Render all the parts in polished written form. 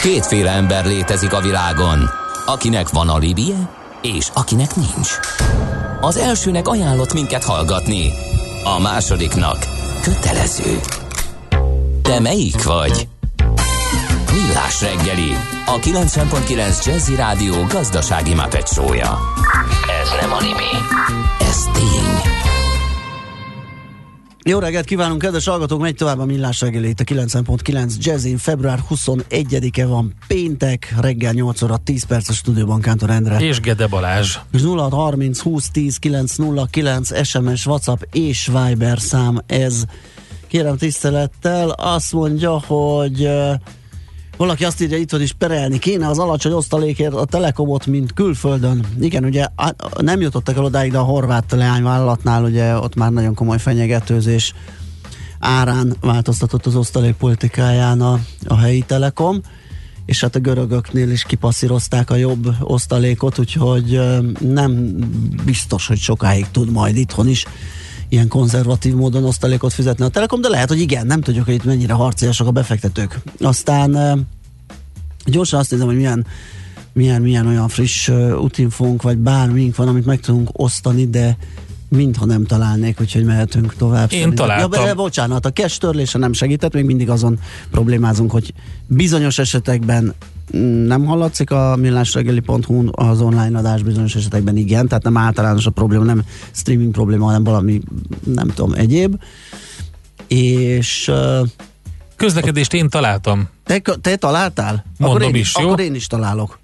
Kétféle ember létezik a világon, akinek van alibije, és akinek nincs. Az elsőnek ajánlott minket hallgatni, a másodiknak kötelező. Te melyik vagy? Millás reggeli, a 90.9 Jazzy Rádió gazdasági Muppet show-ja. Ez nem anime, ez tény. Jó reggelt kívánunk, kedves hallgatók, megy tovább a Millás reggeli itt a 90.9 Jazzin. Február 21-e van, péntek, reggel 8 óra 10 perc a stúdióban Kántor Endre. És Gede Balázs. 0630 20 10 909 SMS, WhatsApp és Viber szám ez. Kérem tisztelettel, azt mondja, hogy valaki azt írja, itthon is perelni kéne az alacsony osztalékért a Telekomot, mint külföldön. Igen, ugye nem jutottak el odáig, de a horvát leányvállalatnál ugye ott már nagyon komoly fenyegetőzés árán változtatott az osztalékpolitikáján a helyi Telekom, és hát a görögöknél is kipasszírozták a jobb osztalékot, úgyhogy nem biztos, hogy sokáig tud majd itthon is ilyen konzervatív módon osztalékot fizetni a Telekom, de lehet, hogy igen, nem tudjuk, hogy itt mennyire harciasak a befektetők. Aztán gyorsan azt nézem, hogy milyen olyan friss útinfónk, vagy bármink van, amit meg tudunk osztani, de mintha nem találnék, úgyhogy mehetünk tovább. Én találtam. Ja, bocsánat, a cash törlése nem segített, még mindig azon problémázunk, hogy bizonyos esetekben nem hallatszik a millásreggeli.hu az online adás, bizonyos esetekben igen, tehát nem általános a probléma, nem streaming probléma, hanem valami, nem tudom, egyéb. És közlekedést én találtam. Te találtál? Mondom is, jó? Akkor én is találok.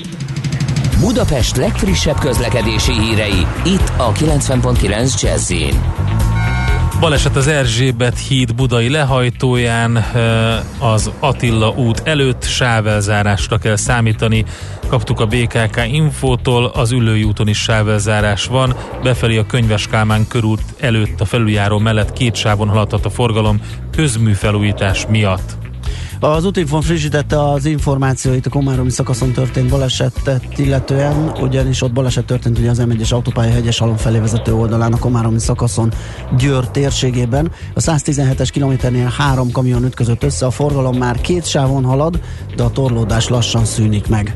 Budapest legfrissebb közlekedési hírei, itt a 90.9 Jazzin. Baleset az Erzsébet híd budai lehajtóján, az Attila út előtt sávelzárásra kell számítani. Kaptuk a BKK infótól, az Üllői úton is sávelzárás van, befelé a Könyves Kálmán körút előtt a felüljáró mellett 2 sávon haladhat a forgalom közműfelújítás miatt. Az Útinfon frissítette az információit a komáromi szakaszon történt balesetet illetően, ugyanis ott baleset történt ugye az M1-es autópálya Hegyeshalom felé vezető oldalán a komáromi szakaszon Győr térségében. A 117-es kilométernél 3 kamion ütközött össze, a forgalom már 2 sávon halad, de a torlódás lassan szűnik meg.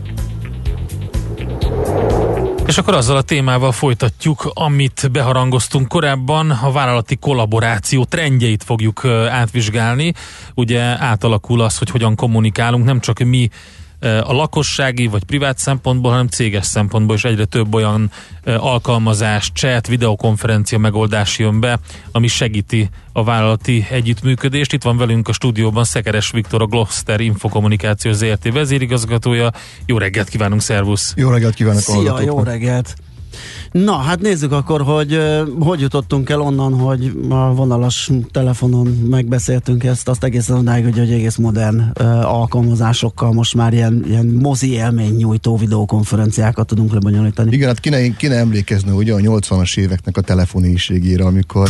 És akkor azzal a témával folytatjuk, amit beharangoztunk korábban, a vállalati kollaboráció trendjeit fogjuk átvizsgálni. Ugye átalakul az, hogy hogyan kommunikálunk, nem csak mi a lakossági vagy privát szempontból, hanem céges szempontból is egyre több olyan alkalmazás, chat, videokonferencia megoldás jön be, ami segíti a vállalati együttműködést. Itt van velünk a stúdióban Szekeres Viktor, a Gloster Infokommunikáció Zrt. vezérigazgatója. Jó reggelt kívánunk, szervusz! Jó reggelt kívánok! Szia, jó reggelt! Na, hát nézzük akkor, hogy jutottunk el onnan, hogy a vonalas telefonon megbeszéltünk ezt, azt egészen odáig, hogy egész modern alkalmazásokkal most már ilyen mozi élmény nyújtó videokonferenciákat tudunk lebonyolítani. Igen, hát kéne emlékezni ugye a 80-as éveknek a telefonéjségére, amikor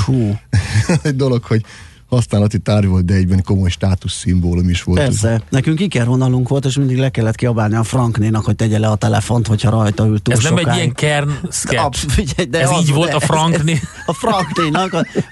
egy dolog, hogy használati tárgy volt, de egyben komoly státuszszimbólum is volt. Persze, nekünk ikervonalunk volt, és mindig le kellett kiabálni a Franknénak, hogy tegye le a telefont, hogyha rajta ült túl ez sokáig. Nem egy ilyen kern sketch. Ez az, így volt a Frankné. A Franknénak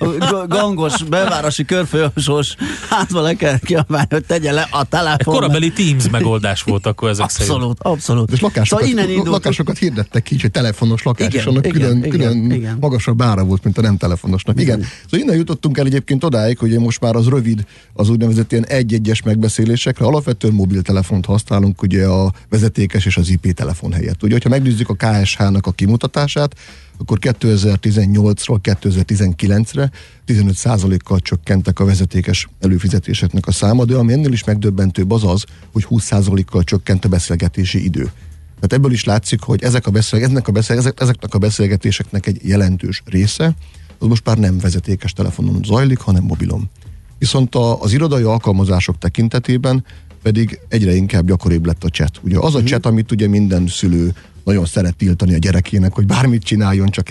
a gangos, belvárosi körfolyosós házba le kellett kiabálni, hogy tegye le a telefont. Korabeli Teams megoldás volt akkor ezek szerint. Abszolút. És lakásokat hirdettek ki, hogy telefonos lakás, igen, és annak külön magasabb ára volt, mint a nem telefonosnak. Igen. Szóval innen jutottunk el egyébként odáig, hogy most már az rövid, az úgynevezett ilyen egy-egyes megbeszélésekre alapvetően mobiltelefont használunk ugye a vezetékes és az IP telefon helyett. Ugye, hogyha megnézzük a KSH-nak a kimutatását, akkor 2018-ról 2019-re 15%-kal csökkentek a vezetékes előfizetéseknek a száma, de ami ennél is megdöbbentőbb az, hogy 20%-kal csökkent a beszélgetési idő. Tehát ebből is látszik, hogy ezeknek a beszélgetéseknek egy jelentős része az most már nem vezetékes telefonon zajlik, hanem mobilon. Viszont az irodai alkalmazások tekintetében pedig egyre inkább gyakoribb lett a chat. Ugye az a chat, amit ugye minden szülő nagyon szeret tiltani a gyerekének, hogy bármit csináljon, csak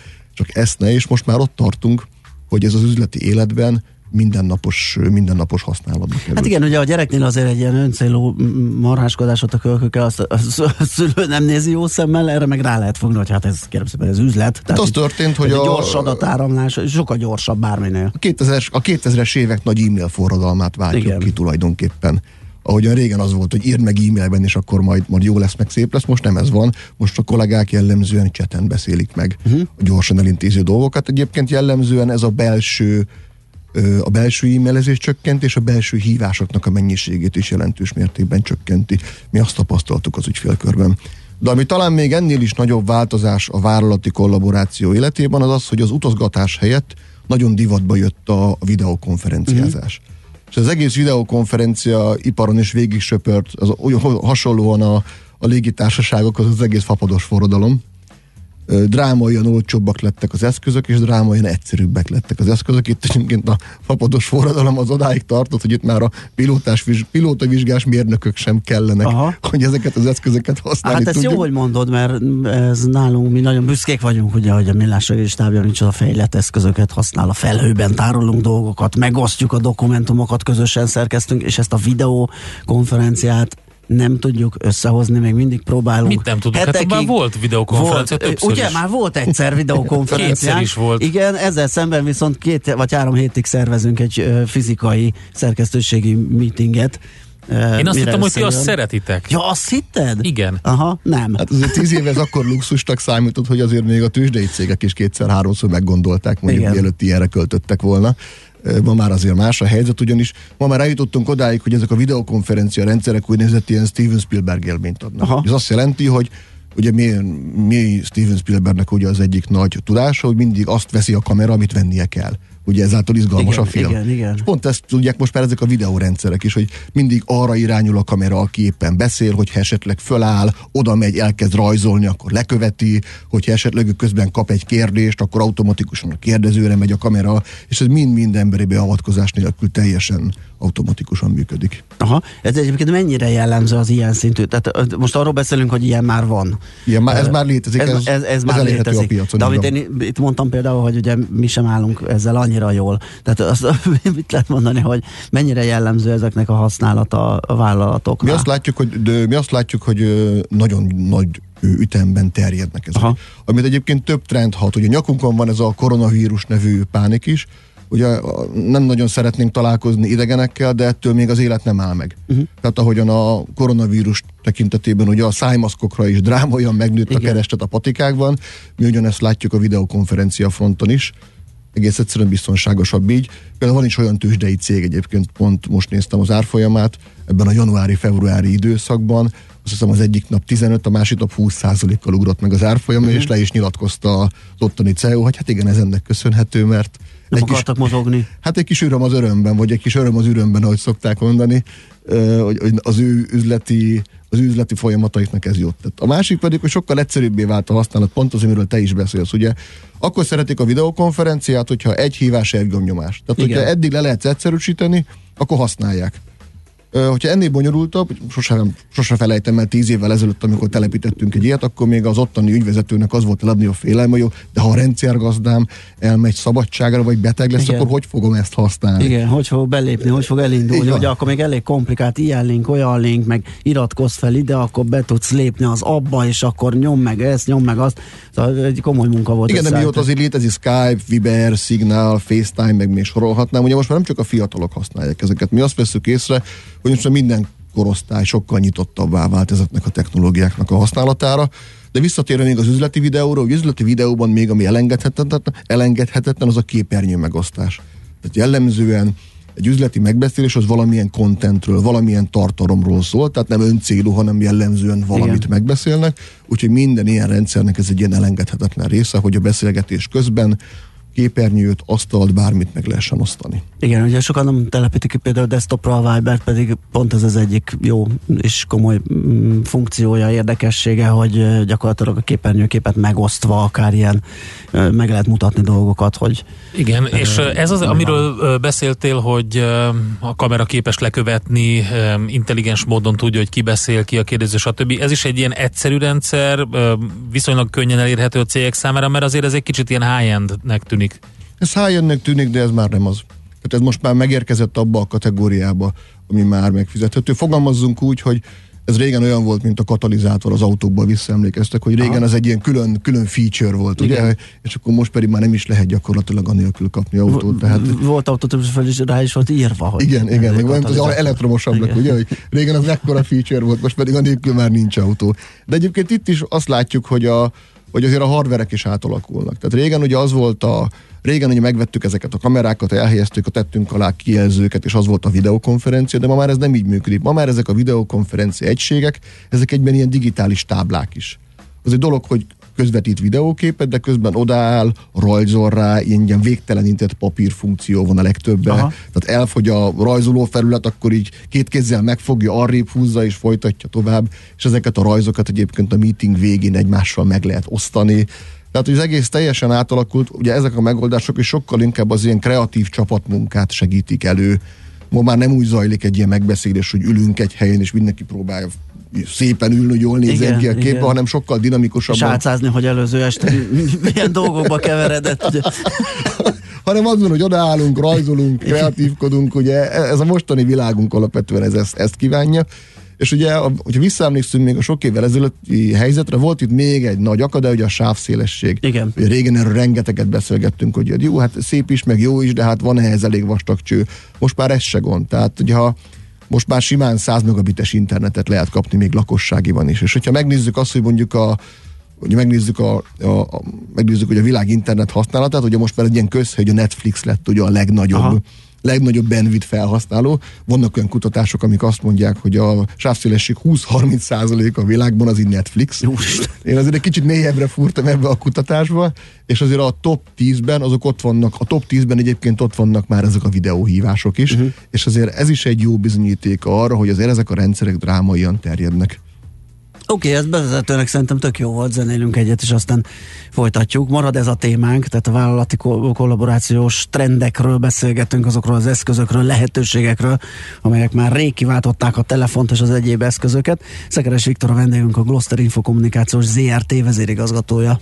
ezt ne, és most már ott tartunk, hogy ez az üzleti életben mindennapos használatba kerül. Hát igen, ugye a gyereknél azért egy ilyen öncélú marháskodásot a kölkökkel, azt a szülő nem nézi jó szemmel, erre meg rá lehet fogni, hogy hát ez kérem szépen, ez üzlet. Hát az történt, hogy a gyors adatáramlás, sokkal gyorsabb bárminél. A 2000-es évek nagy e-mail forradalmát váltjuk ki tulajdonképpen. ahogyan régen az volt, hogy írd meg e-mailben, és akkor majd jó lesz, meg szép lesz, most nem ez van. Most a kollégák jellemzően chaten beszélik meg a gyorsan elintéző dolgokat. Egyébként jellemzően ez a belső e-mailezés csökkent, és a belső hívásoknak a mennyiségét is jelentős mértékben csökkenti. Mi azt tapasztaltuk az ügyfélkörben. De ami talán még ennél is nagyobb változás a vállalati kollaboráció életében, az az, hogy az utazgatás helyett nagyon divatba jött a videokonferenciázás. És az egész videokonferencia iparon is végig söpört, hasonlóan a légitársaságokhoz az egész fapados forradalom. Drámaian olcsóbbak lettek az eszközök, és drámaian egyszerűbbek lettek az eszközök. Itt egyébként a fapados forradalom az odáig tartott, hogy itt már a pilótavizsgás mérnökök sem kellenek, hogy ezeket az eszközöket használni Hát ezt jó, hogy mondod, mert ez nálunk mi nagyon büszkék vagyunk, ugye, hogy a Millás stábja micsoda fejlett eszközöket használ, a felhőben tárolunk dolgokat, megosztjuk a dokumentumokat, közösen szerkesztünk, és ezt a videokonferenciát nem tudjuk összehozni, még mindig próbálunk. Mit nem tudunk? Hát már volt videokonferencia többször ugye, is. Már volt egyszer videokonferencia. Kétszer is volt. Igen, ezzel szemben viszont 2 vagy 3 hétig szervezünk egy fizikai szerkesztőségi meetinget. Én azt hittem, hogy ti azt szeretitek. Ja, azt hitted? Igen. Aha, nem. Hát azért 10 éve ez akkor luxusnak számított, hogy azért még a tőzsdei cégek is 2-3-szor meggondolták, mondjuk mielőtt ilyenre költöttek volna. Ma már azért más a helyzet, ugyanis ma már eljutottunk odáig, hogy ezek a videokonferencia rendszerek úgynevezett ilyen Steven Spielberg élményt adnak. Ez azt jelenti, hogy ugye mi Steven Spielbergnek ugye az egyik nagy tudása, hogy mindig azt veszi a kamera, amit vennie kell. Ugye ezáltal izgalmas a film. Igen. És pont ezt tudják most már ezek a videórendszerek is, hogy mindig arra irányul a kamera, aki éppen beszél, hogyha esetleg föláll, oda megy, elkezd rajzolni, akkor leköveti, hogyha esetleg közben kap egy kérdést, akkor automatikusan a kérdezőre megy a kamera, és ez mind emberi beavatkozás nélkül teljesen automatikusan működik. Aha, ez egyébként mennyire jellemző az ilyen szintű? Tehát most arról beszélünk, hogy ilyen már van. Igen, ez már létezik, ez már elérhető a piacon. De amit én itt mondtam például, hogy ugye mi sem állunk ezzel annyira jól. Tehát azt mit lehet mondani, hogy mennyire jellemző ezeknek a használata a vállalatoknál? Mi azt látjuk, hogy nagyon nagy ütemben terjednek ezek. Amit egyébként több trend hat. Ugye nyakunkon van ez a koronavírus nevű pánik is. Ugye nem nagyon szeretnénk találkozni idegenekkel, de ettől még az élet nem áll meg. Tehát ahogyan a koronavírus tekintetében ugye a szájmaszkokra is drámaian megnőtt a kereslet a patikákban, mi ugyanezt látjuk a videokonferencia fronton is. Egész egyszerűen biztonságosabb így. Például van is olyan tőzsdei cég, egyébként pont most néztem az árfolyamát, ebben a januári-februári időszakban, azt hiszem az egyik nap 15, a másik nap 20%-kal ugrott meg az árfolyam, és le is nyilatkozta az ottani CEO, hogy hát igen, ez ennek köszönhető, mert nem akartak mozogni. Hát egy kis öröm az örömben, vagy egy kis öröm az ürömben, ahogy szokták mondani, hogy az ő üzleti folyamataiknak ez jót tett. A másik pedig, hogy sokkal egyszerűbbé vált a használat, pont az, amiről te is beszélsz, ugye. Akkor szeretik a videokonferenciát, hogyha egy hívás, egy gombnyomás. Tehát, hogyha eddig le lehet egyszerűsíteni, akkor használják. Hogyha ennél bonyolultabb, sosem felejtem el 10 évvel ezelőtt, amikor telepítettünk egy ilyet, akkor még az ottani ügyvezetőnek az volt a legnagyobb félelme, hogy de ha a rendszergazdám elmegy szabadságra, vagy beteg lesz, akkor hogy fogom ezt használni? Igen, hogy fog belépni, hogy fog elindulni, hogy akkor még elég komplikált, ilyen link, olyan link, meg iratkozz fel ide, akkor be tudsz lépni az abba, és akkor nyom meg ezt, nyom meg azt. Szóval egy komoly munka volt. Igen, de mióta azért létezik Skype, Viber, Signal, FaceTime, meg még sorolhatnám, ugye most már nem csak a fiatalok használják ezeket. Mi azt veszük észre, hogy most minden korosztály sokkal nyitottabbá vált ezeknek a technológiáknak a használatára, de visszatérve még az üzleti videóra, hogy üzleti videóban még ami elengedhetetlen az a képernyő megosztás. Tehát jellemzően egy üzleti megbeszélés az valamilyen contentről, valamilyen tartalomról szól, tehát nem öncélú, hanem jellemzően valamit megbeszélnek, úgyhogy minden ilyen rendszernek ez egy ilyen elengedhetetlen része, hogy a beszélgetés közben képernyőt, asztalt, bármit meg lehessen osztani. Igen, ugye sokan nem telepítik ki például desktopra a Vibert, pedig pont ez az egyik jó és komoly funkciója, érdekessége, hogy gyakorlatilag a képernyőképet megosztva akár ilyen meg lehet mutatni dolgokat, hogy... Igen, és ez az, amiről beszéltél, hogy a kamera képes lekövetni, intelligens módon tudja, hogy ki beszél, ki a kérdező, stb. Ez is egy ilyen egyszerű rendszer, viszonylag könnyen elérhető a cégek számára, mert azért ez egy kicsit ilyen high-endnek tűnik. Ez high-endnek tűnik, de ez már nem az. Tehát ez most már megérkezett abba a kategóriába, ami már megfizethető. Fogalmazzunk úgy, hogy Ez régen olyan volt, mint a katalizátor az autókból, visszaemlékeztek, hogy régen az egy ilyen külön feature volt, ugye? És akkor most pedig már nem is lehet gyakorlatilag anélkül kapni autót. Tehát... Volt autó, fel is rá is volt írva, hogy... Igen, meg az elektromos ablak, ugye? Hogy régen az mekkora feature volt, most pedig anélkül már nincs autó. De egyébként itt is azt látjuk, hogy azért a hardverek is átalakulnak. Tehát régen ugye az volt régen ugye megvettük ezeket a kamerákat, elhelyeztük, tettünk alá kijelzőket, és az volt a videokonferencia, de ma már ez nem így működik. Ma már ezek a videokonferencia egységek, ezek egyben ilyen digitális táblák is. Az egy dolog, hogy közvetít videóképet, de közben odaáll, rajzol rá, ilyen végtelenített papírfunkció van a legtöbben. Tehát elfogy a rajzoló felület, akkor így két kézzel megfogja, arrébb húzza és folytatja tovább, és ezeket a rajzokat egyébként a meeting végén egymással meg lehet osztani. Tehát, hogy az egész teljesen átalakult, ugye ezek a megoldások is sokkal inkább az ilyen kreatív csapatmunkát segítik elő. Ma már nem úgy zajlik egy ilyen megbeszélés, hogy ülünk egy helyen, és mindenki próbálja szépen ülni, hogy jól nézzen ki a képbe, hanem sokkal dinamikusabban. És álcázni, hogy előző este milyen dolgokba keveredett. Ugye. Hanem az van, hogy odaállunk, rajzolunk, kreatívkodunk, ugye ez a mostani világunk alapvetően ezt kívánja. És ugye, hogyha visszaemlékszünk még a sok évvel ezelőtti helyzetre, volt itt még egy nagy akadály, ugye a sávszélesség. Igen. Ugye régen erről rengeteget beszélgettünk, hogy jó, hát szép is, meg jó is, de hát van ehhez elég vastag cső. Most már ez se gond. Tehát, ugye, most már simán 100 megabites internetet lehet kapni még lakosságiban is. És hogyha megnézzük azt, hogy mondjuk megnézzük hogy a világ internet használatát, ugye most már egy ilyen közhely, hogy a Netflix lett ugye a legnagyobb bandwidth felhasználó. Vannak olyan kutatások, amik azt mondják, hogy a sávszélesség 20-30% a világban az így Netflix. Én azért egy kicsit mélyebbre fúrtam ebbe a kutatásba, és azért a top 10-ben azok ott vannak, a top 10-ben egyébként ott vannak már ezek a videóhívások is, és azért ez is egy jó bizonyíték arra, hogy azért ezek a rendszerek drámaian terjednek. Oké, ez bevezetőnek szerintem tök jó volt, zenélünk egyet, és aztán folytatjuk. Marad ez a témánk, tehát a vállalati kollaborációs trendekről beszélgetünk, azokról az eszközökről, lehetőségekről, amelyek már rég kiváltották a telefont és az egyéb eszközöket. Szekeres Viktor a vendégünk, a Gloster Infokommunikációs ZRT vezérigazgatója.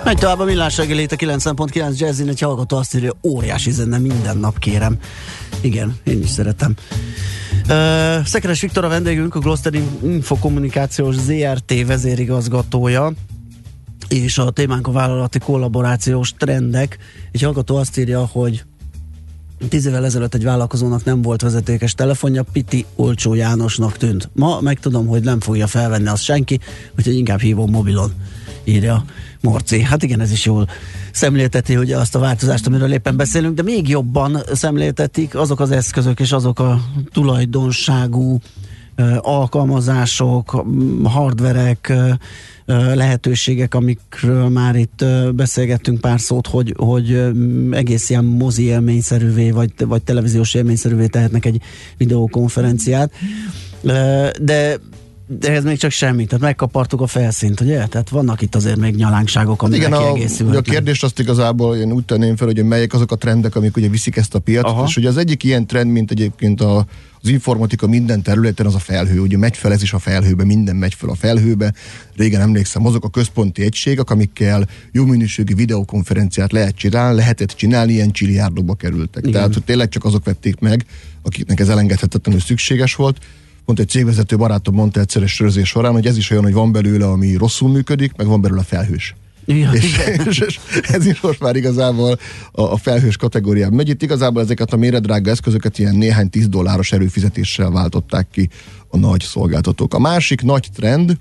Megy tovább a Millás reggeli, itt a 90.9 Jazzin, egy hallgató azt írja, óriási zene minden nap, kérem. Igen, én is szeretem. Szekeres Viktor a vendégünk, a Gloster Infokommunikációs ZRT vezérigazgatója, és a témánk a vállalati kollaborációs trendek. Egy hallgató azt írja, hogy 10 évvel ezelőtt egy vállalkozónak nem volt vezetékes telefonja, Piti Olcsó Jánosnak tűnt. Ma megtudom, hogy nem fogja felvenni azt senki, úgyhogy inkább hívom mobilon, írja Morci. Hát igen, ez is jól szemlélteti ugye azt a változást, amiről éppen beszélünk, de még jobban szemléltetik azok az eszközök és azok a tulajdonságú alkalmazások, hardverek, lehetőségek, amikről már itt beszélgettünk pár szót, hogy egész ilyen mozi élményszerűvé, vagy televíziós élményszerűvé tehetnek egy videokonferenciát. De ez még csak semmi, tehát megkapartuk a felszínt, ugye? Tehát vannak itt azért még nyalánkságok, amire kiegészülhetnek. A kérdést azt igazából én úgy tenném fel, hogy melyek azok a trendek, amik ugye viszik ezt a piacot, aha. És ugye az egyik ilyen trend, mint egyébként az informatika minden területen, az a felhő, ugye megy fel ez is a felhőbe, minden megy fel a felhőbe. Régen emlékszem, azok a központi egységek, amikkel jó minőségű videokonferenciát lehetett csinálni, ilyen csiliárdokba kerültek. Igen. Tehát hogy tényleg csak azok vették meg, akiknek ez elengedhetetlenül szükséges volt. Pont egy cégvezető barátom mondta egyszer egy sörözés során, hogy ez is olyan, hogy van belőle, ami rosszul működik, meg van belőle a felhős. Ja, és ez is most már igazából a felhős kategóriában megy. Itt igazából ezeket a méretdrága eszközöket ilyen néhány $10 erőfizetéssel váltották ki a nagy szolgáltatók. A másik nagy trend,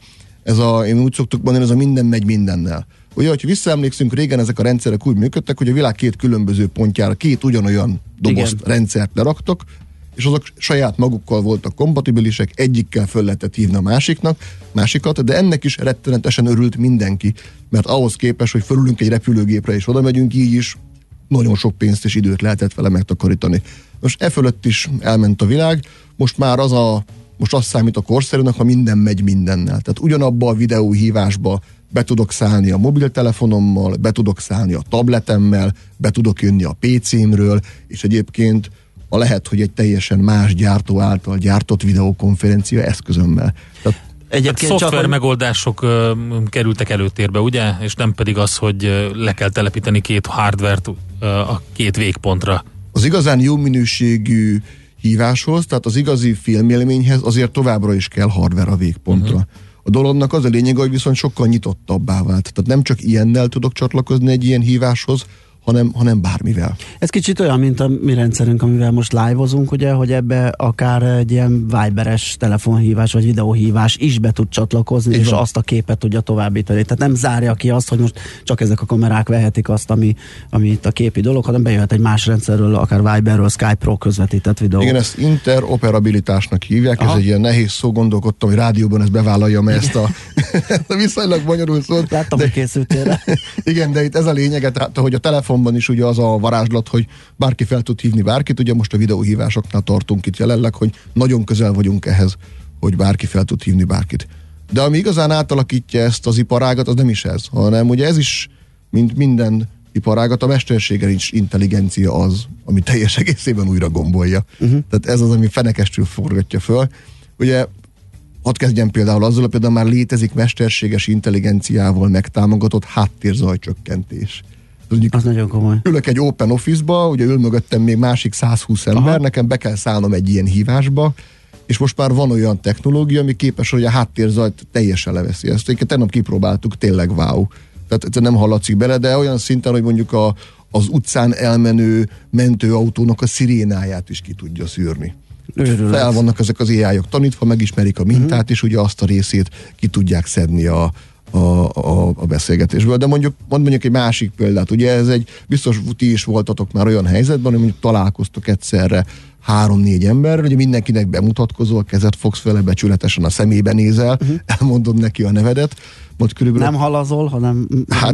én úgy szoktuk mondani, ez a minden megy mindennel. Ugye, hogy visszaemlékszünk, régen ezek a rendszerek úgy működtek, hogy a világ két különböző pontjára két ugyanolyan dobozt, rendszert leraktak, és azok saját magukkal voltak kompatibilisek, egyikkel föl lehetett hívni a másikat, de ennek is rettenetesen örült mindenki, mert ahhoz képest, hogy fölülünk egy repülőgépre és oda megyünk, így is nagyon sok pénzt és időt lehetett vele megtakarítani. Most e fölött is elment a világ, most már most azt számít a korszerűnek, ha minden megy mindennel. Tehát ugyanabba a videóhívásba be tudok szállni a mobiltelefonommal, be tudok szállni a tabletemmel, be tudok jönni a PC-mről, és egyébként lehet, hogy egy teljesen más gyártó által gyártott videokonferencia eszközömmel. Egyébként szoftver megoldások kerültek előtérbe, ugye? És nem pedig az, hogy le kell telepíteni két hardvert a két végpontra. Az igazán jó minőségű híváshoz, tehát az igazi filmélményhez azért továbbra is kell hardware a végpontra. A dolognak az a lényeg, hogy viszont sokkal nyitottabbá vált. Tehát nem csak ilyennel tudok csatlakozni egy ilyen híváshoz, hanem bármivel. Ez kicsit olyan, mint a mi rendszerünk, amivel most live-ozunk, ugye, hogy ebbe akár egy ilyen Viberes telefonhívás vagy videóhívás is be tud csatlakozni, és azt a képet tudja továbbítani. Tehát nem zárja ki azt, hogy most csak ezek a kamerák vehetik azt, ami itt a képi dolog, hanem bejöhet egy más rendszerről, akár Viberről, Skype-ról közvetített videó. Igen, ezt interoperabilitásnak hívják, aha. Ez egy ilyen nehéz szó, gondolkodtam, hogy rádióban ezt bevállaljam ezt a viszonylag bonyolult szót. Láttam, hogy készültél rá. Igen, de itt ez a lényeg, hogy a telefonban is ugye az a varázslat, hogy bárki fel tud hívni bárkit, ugye most a videóhívásoknál tartunk itt jelenleg, hogy nagyon közel vagyunk ehhez, hogy bárki fel tud hívni bárkit. De ami igazán átalakítja ezt az iparágat, az nem is ez, hanem ugye ez is, mint minden iparágat, a mesterséges intelligencia az, ami teljes egészében újra gombolja. Tehát ez az, ami fenekestül forgatja föl. Ugye hadd kezdjem például azzal, hogy például már létezik mesterséges intelligenciával megtámogatott háttérzajcsökkentés. Az nagyon komoly. Ülök egy open office-ba, ugye ül mögöttem még másik 120 ember, aha. Nekem be kell szállnom egy ilyen hívásba, és most már van olyan technológia, ami képes, hogy a háttérzajt teljesen leveszi. Ezt tegnap kipróbáltuk, tényleg wow. Tehát nem hallatszik bele, de olyan szinten, hogy mondjuk az utcán elmenő mentőautónak a szirénáját is ki tudja szűrni. Fel vannak ezek az AI-ok tanítva, megismerik a mintát, és ugye azt a részét ki tudják szedni a beszélgetésből. De mondjuk egy másik példát, ugye ez biztos ti is voltatok már olyan helyzetben, hogy mondjuk találkoztok egyszerre 3-4 ember, ugye mindenkinek bemutatkozol, kezet fogsz vele, becsületesen a szemébe nézel, elmondod neki a nevedet, majd körülbelül... Nem halazol, hanem...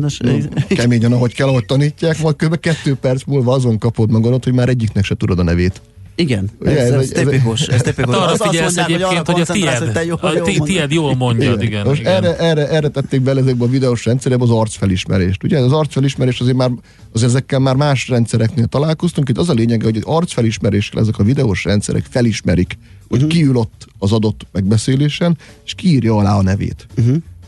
Keményen, ahogy kell, ahogy tanítják, majd kb. 2 perc múlva azon kapod magadat, hogy már egyiknek se tudod a nevét. Igen, ez tipikus. Hát arra figyelsz egyébként, hogy a tied jól mondjad. Igen. Most igen. Erre tették bele ezekben a videós rendszerekben az arcfelismerést. Ugye az arcfelismerés azért ezekkel már más rendszereknél találkoztunk. Itt az a lényeg, hogy az arcfelismeréssel ezek a videós rendszerek felismerik, hogy ki ül ott az adott megbeszélésen, és kiírja alá a nevét.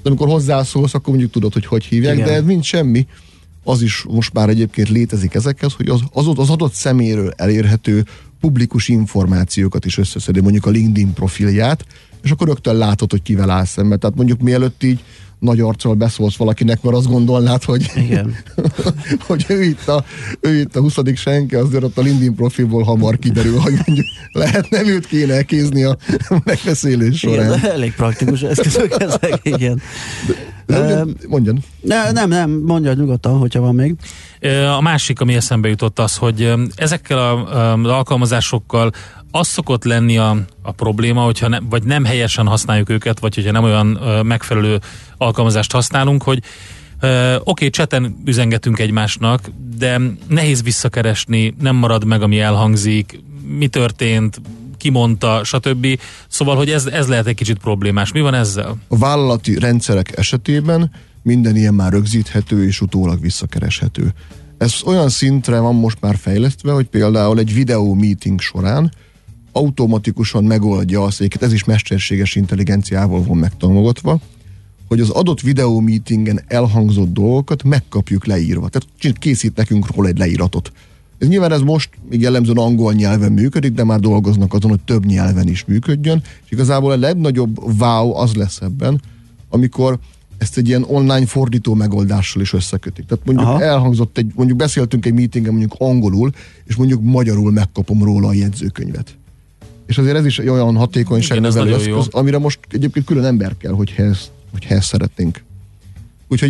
De amikor hozzászólsz, akkor mondjuk tudod, hogy hívják, igen. De ez mind semmi. Az is most már egyébként létezik ezekhez, hogy az adott személyről elérhető publikus információkat is összeszedi, mondjuk a LinkedIn profilját, és akkor rögtön látod, hogy kivel állsz szemben. Tehát mondjuk mielőtt így nagy arccal beszólsz valakinek, mert azt gondolnád, hogy, igen. hogy ő itt a 20. senki, azért ott a LinkedIn profilból hamar kiderül, hogy mondjuk lehet nem őt kéne elkézni a megbeszélés során. Igen, elég praktikus eszközök ezek, igen. Mondjon. Nem, mondja nyugodtan, hogyha van még. A másik, ami eszembe jutott az, hogy ezekkel az alkalmazásokkal az szokott lenni a probléma, hogyha vagy nem helyesen használjuk őket, vagy hogyha nem olyan megfelelő alkalmazást használunk, hogy oké, chaten üzengetünk egymásnak, de nehéz visszakeresni, nem marad meg, ami elhangzik, mi történt, ki mondta, stb. Szóval, hogy ez lehet egy kicsit problémás. Mi van ezzel? A vállalati rendszerek esetében minden ilyen már rögzíthető és utólag visszakereshető. Ez olyan szintre van most már fejlesztve, hogy például egy videó meeting során automatikusan megoldja azt, ez is mesterséges intelligenciával van megtanulgatva, hogy az adott videó meetingen elhangzott dolgokat megkapjuk leírva. Tehát készít nekünk róla egy leíratot. Ez most még jellemzően angol nyelven működik, de már dolgoznak azon, hogy több nyelven is működjön, és igazából a legnagyobb wow az lesz ebben, amikor ezt egy ilyen online fordító megoldással is összekötik. Tehát mondjuk elhangzott mondjuk beszéltünk egy meetingen mondjuk angolul, és mondjuk magyarul megkapom róla a jegyzőkönyvet. És azért ez is olyan hatékonyságnövelő eszköz, amire most egyébként külön ember kell, hogyha ezt szeretnénk. Úgyhogy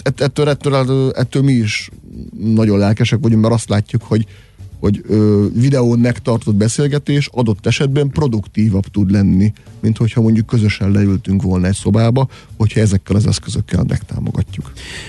ettől mi is nagyon lelkesek vagyunk, mert azt látjuk, hogy videón megtartott beszélgetés adott esetben produktívabb tud lenni, mint hogyha mondjuk közösen leültünk volna egy szobába, hogyha ezekkel az eszközökkel megtámogatjuk.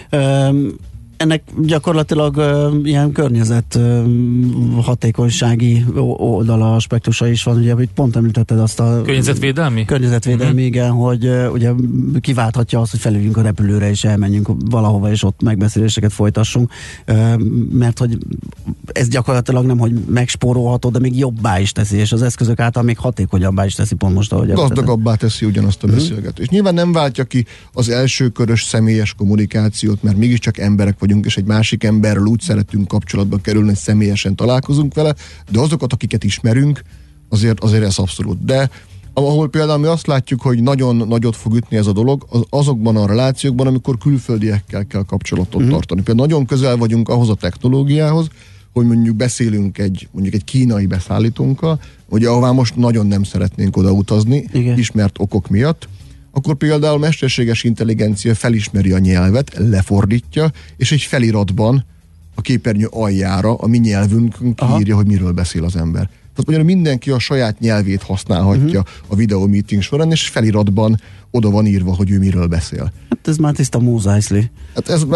Ennek gyakorlatilag ilyen környezet hatékonysági oldala, aspektusa is van, ugye, hogy pont említetted azt a... Környezetvédelmi? Környezetvédelmi, igen, hogy ugye kiválthatja azt, hogy felüljünk a repülőre és elmenjünk valahova, és ott megbeszéléseket folytassunk, mert hogy ez gyakorlatilag nem, hogy megspórolható, de még jobbá is teszi, és az eszközök által még hatékonyabbá is teszi, pont most, ahogy... Gazdagabbá teszi ugyanazt a beszélgetést. Nyilván nem váltja ki az elsőkörös személyes kommunikációt, mert mégiscsak emberek vagyunk, és egy másik emberrel úgy szeretünk kapcsolatba kerülni, hogy személyesen találkozunk vele, de azokat, akiket ismerünk, azért ez abszolút. De ahol például mi azt látjuk, hogy nagyon nagyot fog ütni ez a dolog, azokban a relációkban, amikor külföldiekkel kell kapcsolatot tartani. Például nagyon közel vagyunk ahhoz a technológiához, hogy mondjuk beszélünk egy kínai beszállítónkkal, ugye ahová most nagyon nem szeretnénk oda utazni, ismert okok miatt, akkor például mesterséges intelligencia felismeri a nyelvet, lefordítja, és egy feliratban a képernyő aljára a mi nyelvünkön kiírja, hogy miről beszél az ember. Tehát magyarul mindenki a saját nyelvét használhatja a videó meeting során, és feliratban oda van írva, hogy ő miről beszél. Hát ez már tiszta Mos Eisley. Hát ez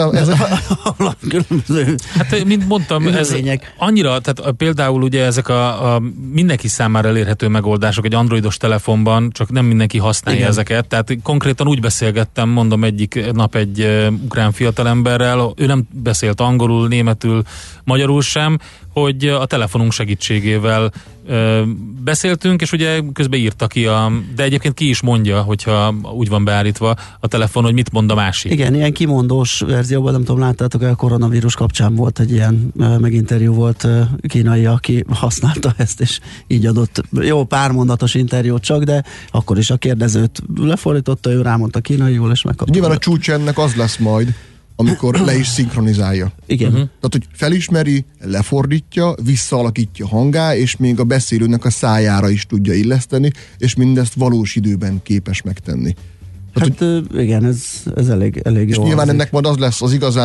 hát, mint mondtam, ez annyira, tehát például ugye ezek a mindenki számára elérhető megoldások egy androidos telefonban, csak nem mindenki használja ezeket, tehát konkrétan úgy beszélgettem, mondom egyik nap egy ukrán fiatalemberrel, ő nem beszélt angolul, németül, magyarul sem, hogy a telefonunk segítségével beszéltünk, és ugye közben írta ki de egyébként ki is mondja, hogyha úgy van beállítva a telefon, hogy mit mond a másik. Igen, ilyen kimondós verzióban, nem tudom, láttátok el, a koronavírus kapcsán volt egy ilyen meginterjú volt kínai, aki használta ezt, és így adott jó pár mondatos interjút csak, de akkor is a kérdezőt lefordította, ő rámondta kínaiul, és megkapta. Nyilván a csúcs ennek az lesz majd, amikor le is szinkronizálja. Igen. Tehát, hogy felismeri, lefordítja, visszaalakítja hangá, és még a beszélőnek a szájára is tudja illeszteni, és mindezt valós időben képes megtenni. Tehát, igen, ez elég és jó. Nyilván ennek majd az lesz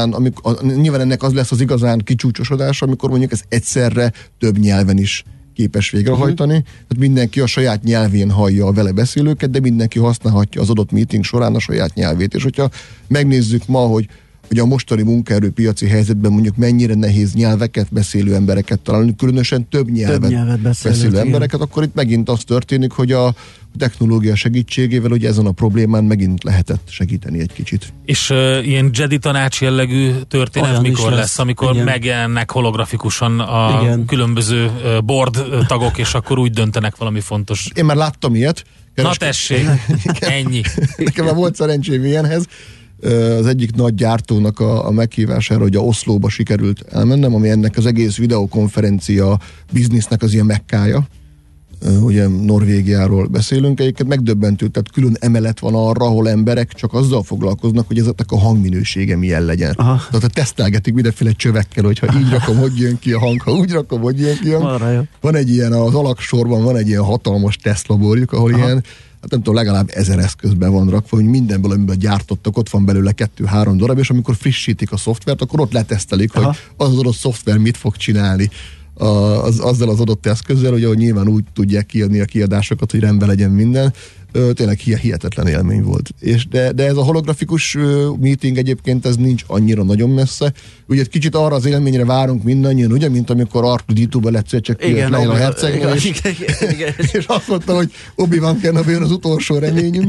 az igazán kicsúcsosodás, amikor mondjuk ez egyszerre több nyelven is képes végrehajtani. Tehát mindenki a saját nyelvén hallja a vele beszélőket, de mindenki használhatja az adott meeting során a saját nyelvét. És hogyha megnézzük ma, hogy a mostani munkaerőpiaci helyzetben mondjuk mennyire nehéz nyelveket beszélő embereket találni, különösen több nyelvet beszélő embereket, akkor itt megint az történik, hogy a technológia segítségével ugye ezen a problémán megint lehetett segíteni egy kicsit. És ilyen Jedi tanács jellegű történet olyan mikor lesz, amikor megjelennek holografikusan a különböző board tagok, és akkor úgy döntenek valami fontos. Én már láttam ilyet, Na tessék, ennyi. Nekem már volt szerencsém ilyenhez. Az egyik nagy gyártónak a meghívására, hogy a Oszlóba sikerült elmennem, ami ennek az egész videokonferencia biznisznek az ilyen mekkája. Ugye Norvégiáról beszélünk, egyébként megdöbbentő, tehát külön emelet van arra, ahol emberek csak azzal foglalkoznak, hogy ezeknek a hangminősége milyen legyen. Aha. Tehát tesztelgetik mindenféle csövekkel, hogyha így rakom, hogy jön ki a hang, ha úgy rakom, hogy jön ki a hang. Van egy ilyen, az alaksorban van egy ilyen hatalmas tesztlaborjuk, ahol ilyen, hát nem tudom, legalább 1000 eszközben van rakva, hogy mindenből, amiből gyártottak, ott van belőle 2-3 darab, és amikor frissítik a szoftvert, akkor ott letesztelik, hogy az adott szoftver mit fog csinálni azzal az adott eszközzel, hogy nyilván úgy tudják kiadni a kiadásokat, hogy rendben legyen minden. Tényleg hihetetlen élmény volt. De ez a holografikus meeting egyébként ez nincs annyira nagyon messze. Ugye egy kicsit arra az élményre várunk mindannyian, ugye, mint amikor R2-D2-ben egyszer csak lejön a hercegnő, és azt mondta, hogy Obi-Wan Kenobi az utolsó reményünk.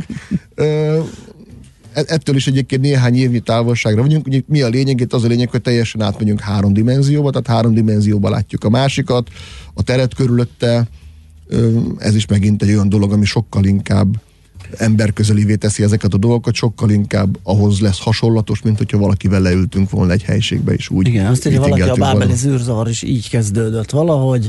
Ettől is egyébként néhány évnyi távolságra vagyunk. Ugye mi a lényeg? Itt az a lényeg, hogy teljesen átmegyünk 3 dimenzióba, tehát 3 dimenzióba látjuk a másikat, a teret körülötte. Ez is megint egy olyan dolog, ami sokkal inkább emberközelivé teszi ezeket a dolgokat, sokkal inkább ahhoz lesz hasonlatos, mint hogyha valakivel leültünk volna egy helyiségbe is úgy. Igen, azt írja valaki, a bábeli zűrzavar is így kezdődött valahogy.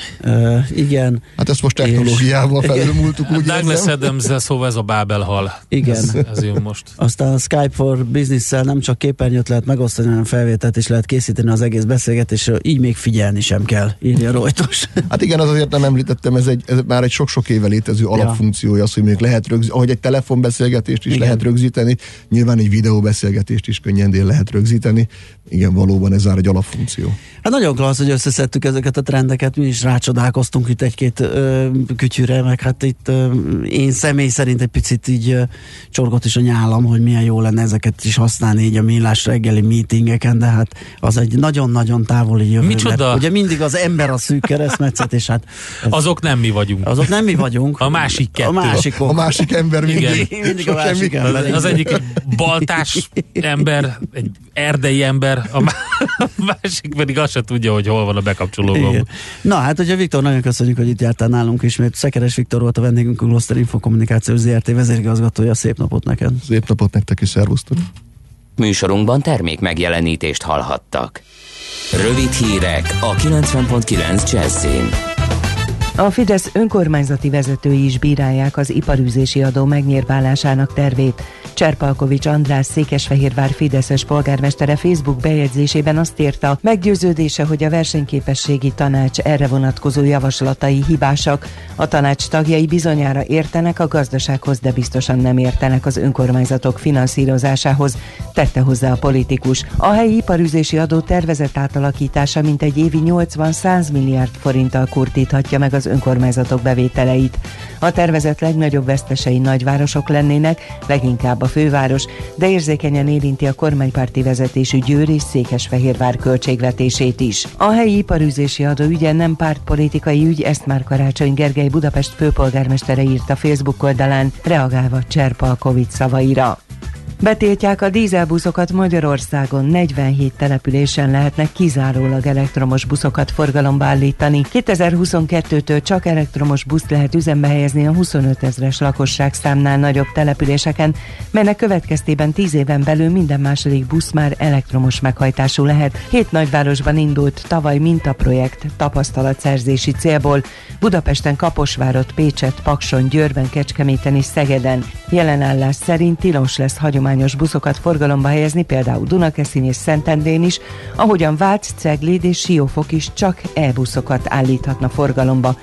Igen. Hát ezt most technológiával felülmúltuk, úgy Douglas Adams-zel, szóval ez a Bábel-hal. Igen. Ez jön most. Aztán a Skype for Business-szel nem csak képernyőt lehet megosztani, hanem felvételt is lehet készíteni az egész beszélgetésről, így még figyelni sem kell, írja Rojtos. Hát igen, az azért nem említettem, ez már egy sok-sok éve létező alapfunkciója az, hogy még lehet rögzíteni, ahogy egy telefonbeszélgetést is lehet rögzíteni, nyilván egy videóbeszélgetést is könnyedén lehet rögzíteni. Igen, valóban ez már egy alapfunkció. Hát nagyon klassz, hogy összeszedtük ezeket a trendeket, mi is rácsodálkoztunk itt egy-két kütyűre, meg hát itt én személy szerint egy picit így csorgott is a nyálam, hogy milyen jó lenne ezeket is használni így a millás reggeli meetingeken, de hát az egy nagyon-nagyon távoli jövő. Micsoda? Ugye mindig az ember a szűk keresztmetszet, és hát... Azok nem mi vagyunk. Azok nem mi vagyunk. A másik kettő. A másik ember mindig a másik ember. Az egyik egy baltás ember, egy erdei ember, a másik pedig azt se tudja, hogy hol van a bekapcsoló gomb. Na hát, ugye Viktor, nagyon köszönjük, hogy itt jártál nálunk ismét. Szekeres Viktor volt a vendégünk, a Gloster Infokommunikációs ZRT vezérigazgatója. Szép napot neked! Szép napot nektek is, szervusztok! Műsorunkban termék megjelenítést hallhattak. Rövid hírek a 90.9 Jazzin. A Fidesz önkormányzati vezetői is bírálják az iparűzési adó megnyírválásának tervét. Cserpalkovics András Székesfehérvár fideszes polgármestere Facebook bejegyzésében azt írta, meggyőződése, hogy a versenyképességi tanács erre vonatkozó javaslatai hibásak. A tanács tagjai bizonyára értenek a gazdasághoz, de biztosan nem értenek az önkormányzatok finanszírozásához, tette hozzá a politikus. A helyi iparűzési adó tervezett átalakítása mintegy évi 80-100 milliárd forinttal kurtíthatja meg az önkormányzatok bevételeit. A tervezet legnagyobb vesztesei nagyvárosok lennének, leginkább a főváros, de érzékenyen érinti a kormánypárti vezetésű Győr és Székesfehérvár költségvetését is. A helyi iparűzési adó ügye nem pártpolitikai ügy, ezt már Karácsony Gergely Budapest főpolgármestere írt a Facebook oldalán, reagálva Cserpalkovics szavaira. Betiltják a dízelbuszokat Magyarországon, 47 településen lehetnek kizárólag elektromos buszokat forgalomba állítani. 2022-től csak elektromos buszt lehet üzembe helyezni a 25 000-es lakosságszámnál nagyobb településeken, melynek következtében 10 éven belül minden második busz már elektromos meghajtású lehet. 7 nagyvárosban indult tavaly mintaprojekt tapasztalatszerzési célból, Budapesten, Kaposvárot, Pécset, Pakson, Győrben, Kecskeméten és Szegeden. Jelenállás szerint tilos lesz hagyományos buszokat forgalomba helyezni, például Dunakeszin és Szentendrén is, ahogyan Vác, Cegléd és Siófok is csak e-buszokat állíthatna forgalomba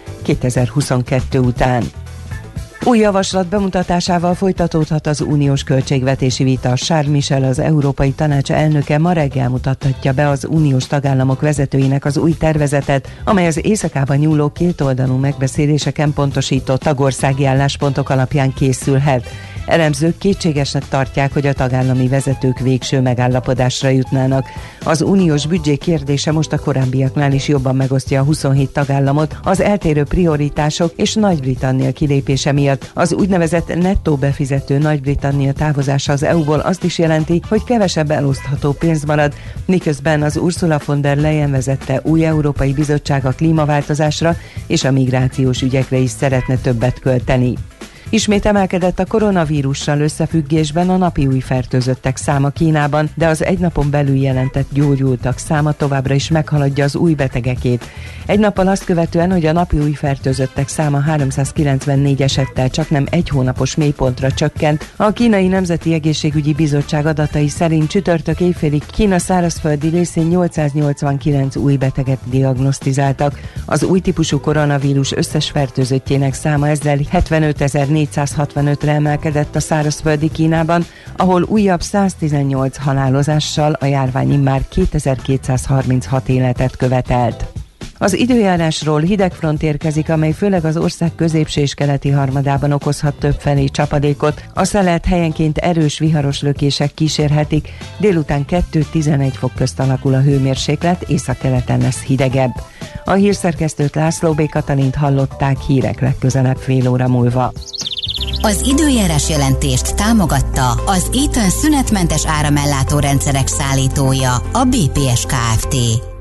2022 után. Új javaslat bemutatásával folytatódhat az uniós költségvetési vita. Charles Michel, az Európai Tanács elnöke ma reggel mutathatja be az uniós tagállamok vezetőinek az új tervezetet, amely az éjszakában nyúló kétoldalú megbeszéléseken pontosított tagországi álláspontok alapján készülhet. Elemzők kétségesnek tartják, hogy a tagállami vezetők végső megállapodásra jutnának. Az uniós büdzsé kérdése most a korábbiaknál is jobban megosztja a 27 tagállamot az eltérő prioritások és Nagy-Britannia kilépése miatt. Az úgynevezett nettó befizető Nagy-Britannia távozása az EU-ból azt is jelenti, hogy kevesebb elosztható pénz marad, miközben az Ursula von der Leyen vezette új Európai Bizottság a klímaváltozásra és a migrációs ügyekre is szeretne többet költeni. Ismét emelkedett a koronavírussal összefüggésben a napi új fertőzöttek száma Kínában, de az egy napon belül jelentett gyógyultak száma továbbra is meghaladja az új betegekét. Egy nappal azt követően, hogy a napi új fertőzöttek száma 394 esettel csaknem egy hónapos mélypontra csökkent, a Kínai Nemzeti Egészségügyi Bizottság adatai szerint csütörtök éjfélig Kína szárazföldi részén 889 új beteget diagnosztizáltak. Az új típusú koronavírus összes fertőzöttjének száma ezzel 75.465-re emelkedett a szárazföldi Kínában, ahol újabb 118 halálozással a járvány immár 2236 életet követelt. Az időjárásról hidegfront érkezik, amely főleg az ország középső és keleti harmadában okozhat többfelé csapadékot. A szelet helyenként erős viharos lökések kísérhetik, délután 2-11 fok közt alakul a hőmérséklet, északkeleten lesz hidegebb. A hírszerkesztőt, László B. Katalint hallották, hírek legközelebb fél óra múlva. Az időjárás jelentést támogatta az Eaton szünetmentes áramellátó rendszerek szállítója, a BPS Kft.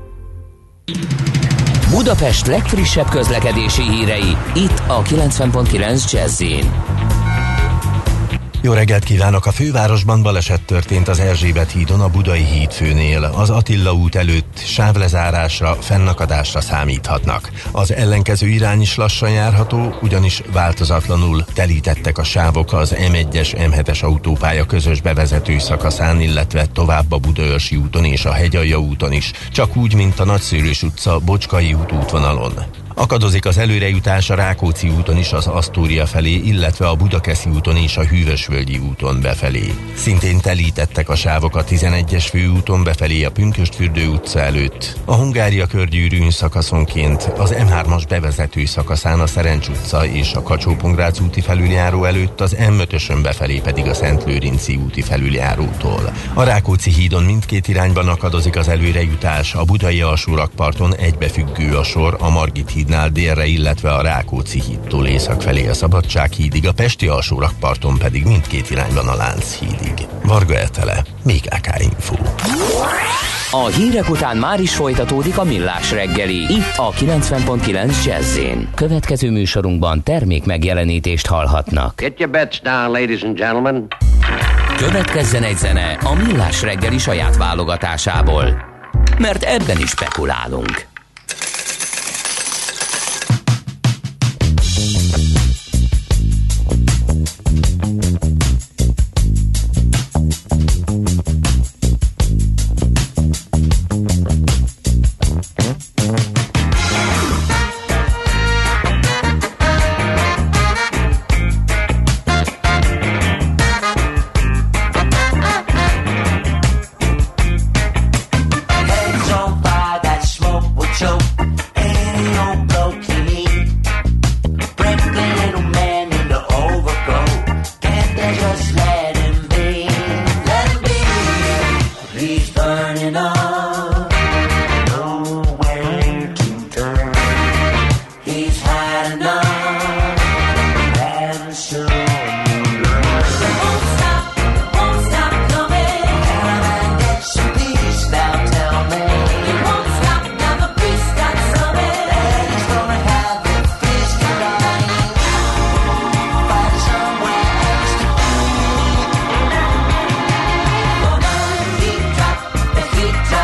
Budapest legfrissebb közlekedési hírei, itt a 90.9 Jazz-in. Jó reggelt kívánok! A fővárosban baleset történt az Erzsébet hídon a Budai hídfőnél. Az Attila út előtt sávlezárásra, fennakadásra számíthatnak. Az ellenkező irány is lassan járható, ugyanis változatlanul telítettek a sávok az M1-es, M7-es autópálya közös bevezető szakaszán, illetve tovább a Budaörsi úton és a Hegyalja úton is, csak úgy, mint a Nagyszőlős utca, Bocskai út útvonalon. Akadozik az előrejutás a Rákóczi úton is az Asztória felé, illetve a Budakeszi úton és a Hűvösvölgyi úton befelé. Szintén telítettek a sávok a 11-es főúton befelé a Pünkösdfürdő utca előtt. A Hungária körgyűrűn szakaszonként az M3-as bevezető szakaszán a Szerencs utca és a Kacsó-Pongrác úti felüljáró előtt, az M5-ösön befelé pedig a Szentlőrinci úti felüljárótól. A Rákóczi hídon mindkét irányban akadozik az előrejutás, a budai alsórakparton egybefüggő a sor a Margit hídnál délre, illetve a Rákóczi hídtól észak felé a Szabadsághídig, a pesti alsórakparton pedig mindkét irányban a Lánchídig. Varga Etele, BKK Info. A hírek után már is folytatódik a Millás reggeli, itt a 90.9 Jazz-in. Következő műsorunkban termék megjelenítést hallhatnak. Get your bets down, ladies and gentlemen. Következzen egy zene a Millás reggeli saját válogatásából, mert ebben is spekulálunk. Heat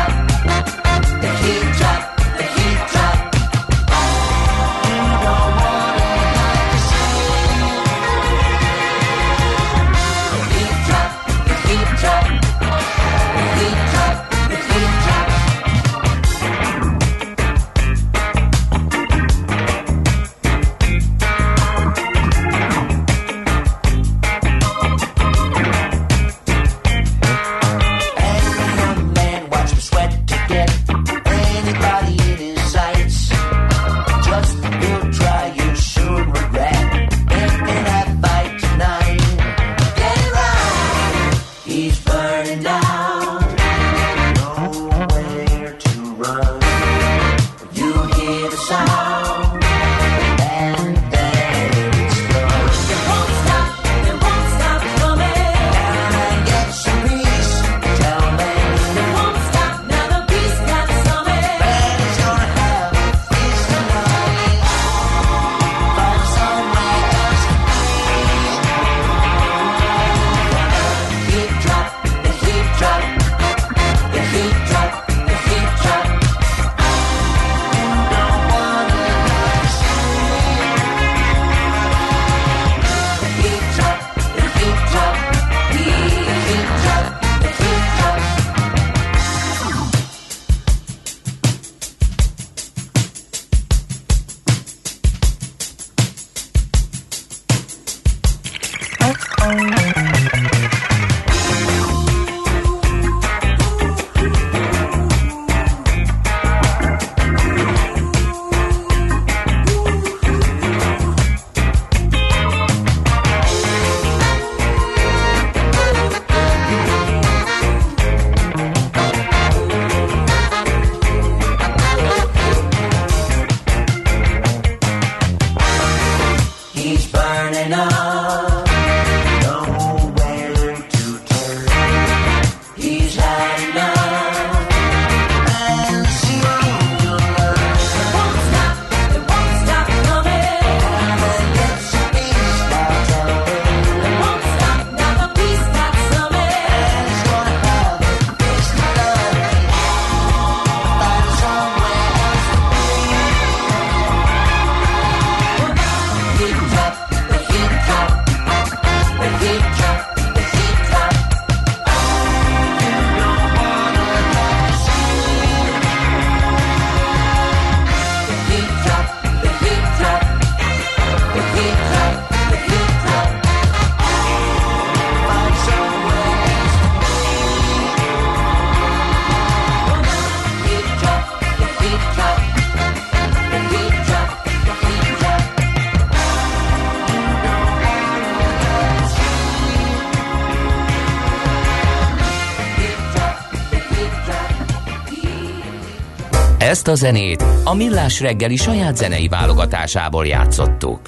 Ezt a zenét a Millás reggeli saját zenei válogatásából játszottuk.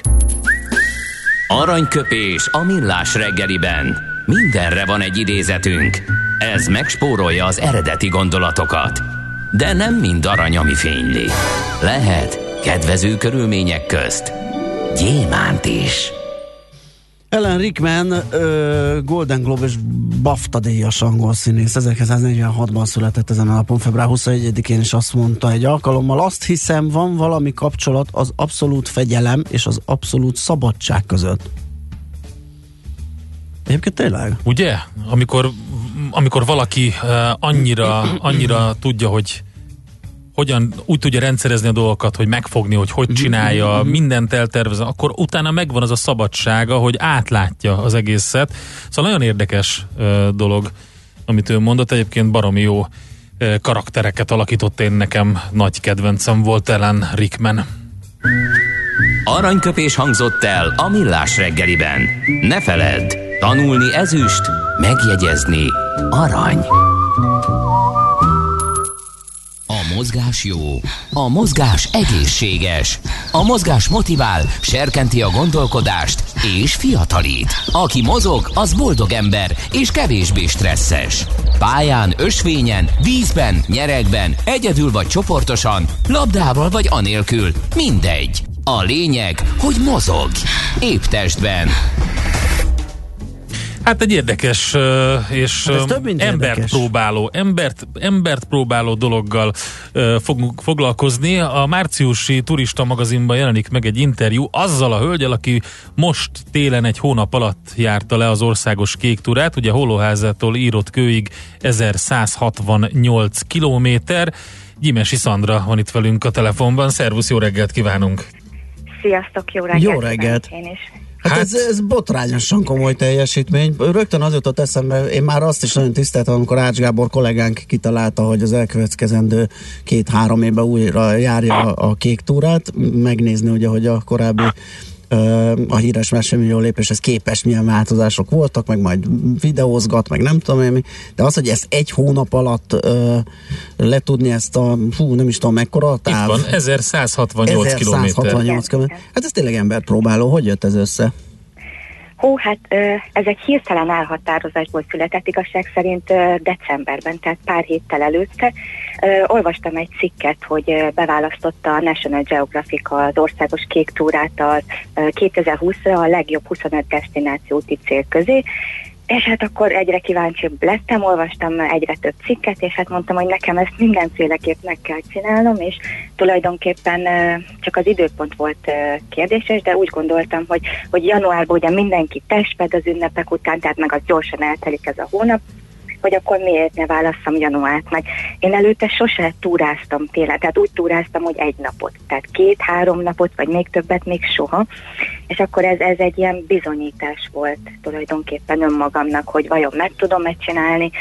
Aranyköpés a Millás reggeliben. Mindenre van egy idézetünk. Ez megspórolja az eredeti gondolatokat. De nem mind arany, ami fényli. Lehet kedvező körülmények közt gyémánt is. Alan Rickman, Golden Globe és BAFTA díjas angol színész, 1946-ban született ezen a napon, február 21-én, és azt mondta egy alkalommal: azt hiszem, van valami kapcsolat az abszolút fegyelem és az abszolút szabadság között. Egyébként tényleg. Ugye? Amikor valaki annyira tudja, hogy hogyan úgy tudja rendszerezni a dolgokat, hogy megfogni, hogy csinálja, mindent eltervez, akkor utána megvan az a szabadsága, hogy átlátja az egészet. Szóval nagyon érdekes dolog, amit ő mondott. Egyébként baromi jó karaktereket alakított, én nekem nagy kedvencem volt Alan Rickman. Aranyköpés hangzott el a Millás reggeliben. Ne feledd, tanulni ezüst, megjegyezni arany. A mozgás jó, a mozgás egészséges, a mozgás motivál, serkenti a gondolkodást és fiatalít. Aki mozog, az boldog ember és kevésbé stresszes. Pályán, ösvényen, vízben, nyeregben, egyedül vagy csoportosan, labdával vagy anélkül, mindegy. A lényeg, hogy mozog. Épp testben. Hát egy érdekes és embert próbáló dologgal fogunk foglalkozni. A márciusi Turista magazinban jelenik meg egy interjú azzal a hölgyel, aki most télen egy hónap alatt járta le az országos kék túrát, ugye Hollóházától Írott-Kőig 1168 kilométer. Gyimesi Szandra van itt velünk a telefonban. Szervusz, jó reggelt kívánunk! Sziasztok, jó reggelt! Jó reggelt! Én is. Hát ez botrányosan komoly teljesítmény. Rögtön az jutott eszembe, én már azt is nagyon tiszteltem, amikor Ács Gábor kollégánk kitalálta, hogy az elkövetkezendő 2-3 évben újra járja a kék túrát, megnézni ugye, hogy a korábbi a híres mesemillió lépéshez képest milyen változások voltak, meg majd videózgat, meg nem tudom én, de az, hogy ezt egy hónap alatt letudni ezt a, nem is tudom mekkora táv. Itt van, 1168 kilométer. Hát ez tényleg emberpróbáló. Hogy jött ez össze? Hát ez egy hirtelen elhatározásból született, igazság szerint decemberben, tehát pár héttel előtte. Olvastam egy cikket, hogy beválasztotta a National Geographic az országos kék túrát az 2020-ra a legjobb 25 desztináció úti cél közé, és hát akkor egyre kíváncsibb lettem, olvastam egyre több cikket, és hát mondtam, hogy nekem ezt mindenféleképp meg kell csinálnom, és tulajdonképpen csak az időpont volt kérdéses, de úgy gondoltam, hogy januárban ugye mindenki testped az ünnepek után, tehát meg az gyorsan eltelik ez a hónap, hogy akkor miért ne válasszam januárt meg. Én előtte sose túráztam télen, tehát úgy túráztam, hogy egy napot, tehát 2-3 napot, vagy még többet, még soha, és akkor ez egy ilyen bizonyítás volt tulajdonképpen önmagamnak, hogy vajon meg tudom-e csinálni,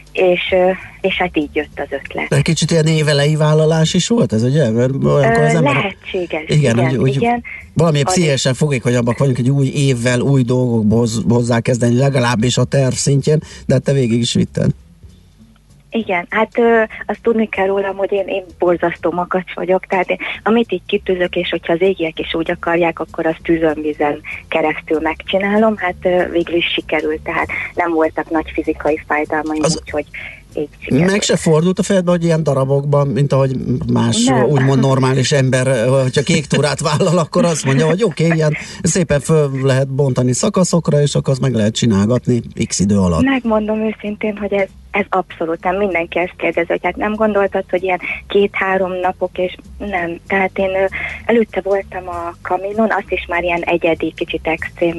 és hát így jött az ötlet. De kicsit ilyen évelei vállalás is volt ez, ugye? Lehetséges. Igen. Valami pszichésen fogékonyabbak vagyunk, egy új évvel új dolgokba hozzá kezdeni, legalábbis a terv szintjén, de te végig is vitted. Igen, hát azt tudni kell rólam, hogy én borzasztó makacs vagyok, tehát amit így kitűzök, és hogyha az égiek is úgy akarják, akkor azt tűzön-vízen keresztül megcsinálom, hát végül is sikerült, tehát nem voltak nagy fizikai fájdalmaim, úgyhogy így sikerült. Meg se fordult a fejedbe, hogy ilyen darabokban, mint ahogy más úgymond normális ember, hogyha kék túrát vállal, akkor azt mondja, hogy oké, ilyen szépen föl lehet bontani szakaszokra, és akkor azt meg lehet csinálgatni x idő alatt. Megmondom őszintén, hogy ez abszolút nem. Mindenki ezt kérdezi, hogy hát nem gondoltad, hogy ilyen 2-3 napok, és nem. Tehát én előtte voltam a Caminon, azt is már ilyen egyedi, kicsit extrém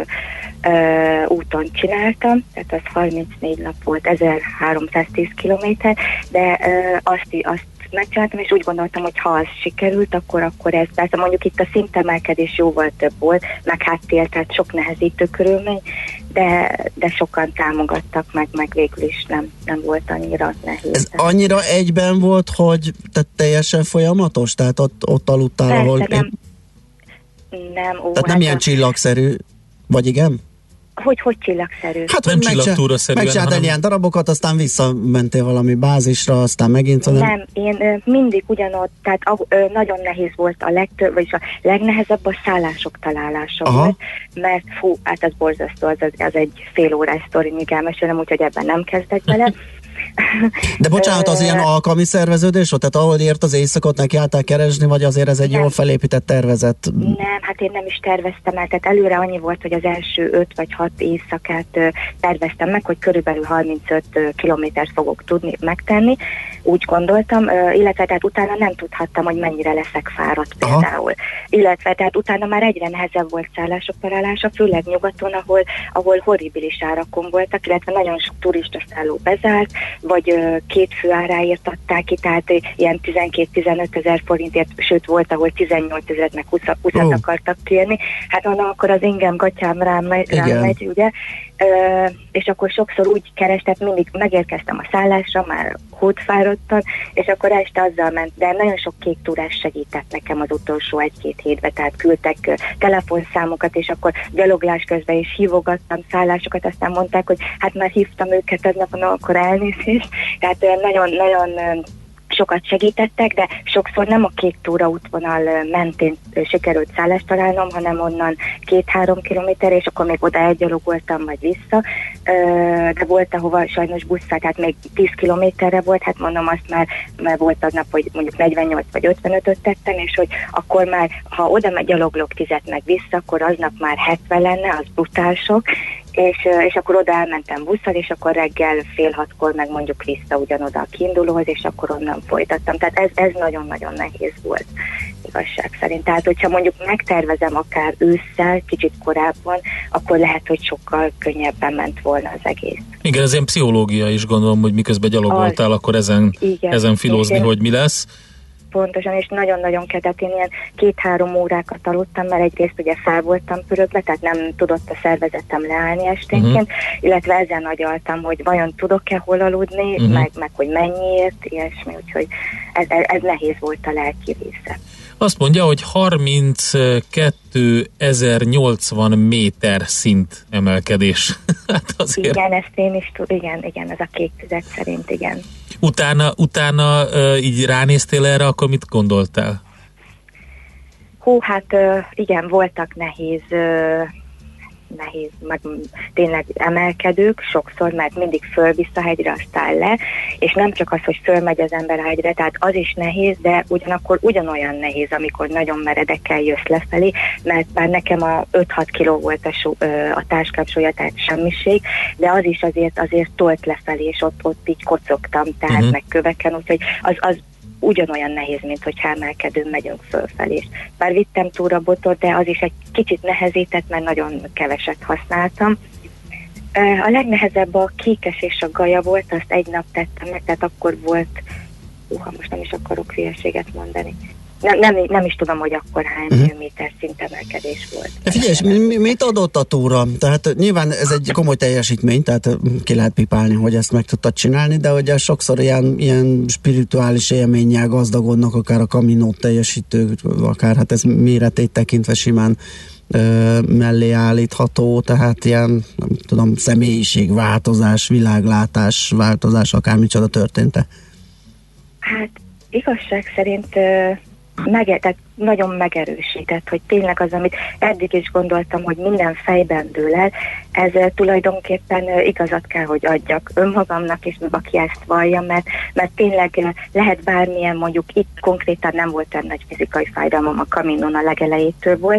úton csináltam, tehát az 34 nap volt, 1310 kilométer, de azt megcsináltam, és úgy gondoltam, hogy ha az sikerült, akkor ez persze mondjuk itt a szintemelkedés jóval több volt, meg háttér, tehát sok nehezítő körülmény, de sokan támogattak meg végül is nem volt annyira nehéz. Ez annyira egyben volt, hogy teljesen folyamatos? Tehát ott aludtál, persze, ahol... Nem, tehát nem ilyen csillagszerű, vagy igen? Hogy csillagszerű? Hát nem csillagtúraszerűen, megcsináltál ilyen darabokat, aztán visszamentél valami bázisra, aztán megint... Nem, én mindig ugyanott, tehát nagyon nehéz volt a legtöbb, vagyis a legnehezebb a szállások találása volt, mert hát az borzasztó, az egy fél órás sztori, míg elmesélem, úgyhogy ebben nem kezdek bele. De bocsánat, az ilyen alkalmi szerveződés volt? Tehát ahol ért az éjszakot, neki álltál keresni, vagy azért ez egy jól felépített tervezet? Nem, hát én nem is terveztem el, tehát előre annyi volt, hogy az első 5 vagy 6 éjszakát terveztem meg, hogy körülbelül 35 kilométert fogok tudni megtenni, úgy gondoltam, illetve tehát utána nem tudhattam, hogy mennyire leszek fáradt például. Illetve tehát utána már egyre nehezebb volt szállások találása, főleg nyugaton, ahol horribilis árakon voltak, illetve nagyon sok turista szálló bezárt, vagy 2 fő áráért adták ki, tehát ilyen 12-15 ezer forintért, sőt volt, ahol 18 ezeret meg 20-at akartak kérni. Hát mondom, akkor az ingem gatyám rám megy, ugye? És akkor sokszor úgy kerestem, mindig megérkeztem a szállásra, már hódfáradtan, és akkor este azzal ment, de nagyon sok kék túrás segített nekem az utolsó 1-2 hétben, tehát küldtek telefonszámokat, és akkor gyaloglás közben is hívogattam szállásokat, aztán mondták, hogy hát már hívtam őket aznap, akkor elnézést, tehát nagyon sokat segítettek, de sokszor nem a kék túra útvonal mentén sikerült szállást találnom, hanem onnan 2-3 kilométer, és akkor még oda elgyalogoltam, vagy vissza, de volt, ahova sajnos busszal, tehát még 10 kilométerre volt, hát mondom, azt már volt aznap, hogy mondjuk 48 vagy 55-öt tettem, és hogy akkor már, ha oda gyaloglok 10-et meg vissza, akkor aznap már 70 lenne, az brutál sok, és akkor oda elmentem busszal, és akkor reggel 5:30-kor meg mondjuk vissza ugyanoda a kiindulóhoz, és akkor onnan folytattam. Tehát ez nagyon-nagyon nehéz volt igazság szerint. Tehát, hogyha mondjuk megtervezem akár ősszel, kicsit korábban, akkor lehet, hogy sokkal könnyebben ment volna az egész. Igen, ez ilyen pszichológia is, gondolom, hogy miközben gyalogoltál, akkor ezen filózni, hogy mi lesz. Pontosan, és nagyon-nagyon kellett, én ilyen 2-3 órákat aludtam, mert egyrészt ugye fel voltam pörögve, tehát nem tudott a szervezetem leállni esténként, illetve ezen agyaltam, hogy vajon tudok-e hol aludni, meg hogy mennyiért, ilyesmi, úgyhogy ez nehéz volt a lelki része. Azt mondja, hogy 32.080 méter szint emelkedés. Hát azért. Igen, ezt én is tudom, igen, ez a kék tüzet szerint, igen. Utána így ránéztél erre, akkor mit gondoltál? Hát igen, voltak nehéz, meg tényleg emelkedők sokszor, mert mindig fölvisz a hegyre, aztán le, és nem csak az, hogy fölmegy az ember a hegyre, tehát az is nehéz, de ugyanakkor ugyanolyan nehéz, amikor nagyon meredekkel jössz lefelé, mert már nekem a 5-6 kiló volt a táskám súlya, tehát semmiség, de az is azért tolt lefelé, és ott így kocogtam, tehát meg köveken, úgyhogy az ugyanolyan nehéz, mint hogyha emelkedőn megyünk fölfelé. Bár vittem túrabotot, de az is egy kicsit nehezített, mert nagyon keveset használtam. A legnehezebb a Kékes és a Gaja volt, azt egy nap tettem meg, tehát akkor volt, most nem is akarok hülyeséget mondani. Nem is tudom, hogy akkor hány méter szintemelkedés volt. De figyelj, mit adott a túra? Tehát nyilván ez egy komoly teljesítmény, tehát ki lehet pipálni, hogy ezt meg tudtad csinálni, de ugye sokszor ilyen spirituális élménnyel gazdagodnak, akár a Camino teljesítők, akár hát ez méretét tekintve simán mellé állítható, tehát ilyen, nem tudom, személyiségváltozás, világlátás változás, akármicsoda történt-e? Hát igazság szerint tehát nagyon megerősített, hogy tényleg az, amit eddig is gondoltam, hogy minden fejben dől el, ez tulajdonképpen igazat kell, hogy adjak önmagamnak, és aki ezt vallja, mert tényleg lehet bármilyen, mondjuk itt konkrétan nem volt olyan nagy fizikai fájdalmam, a Caminon a legelejétől volt,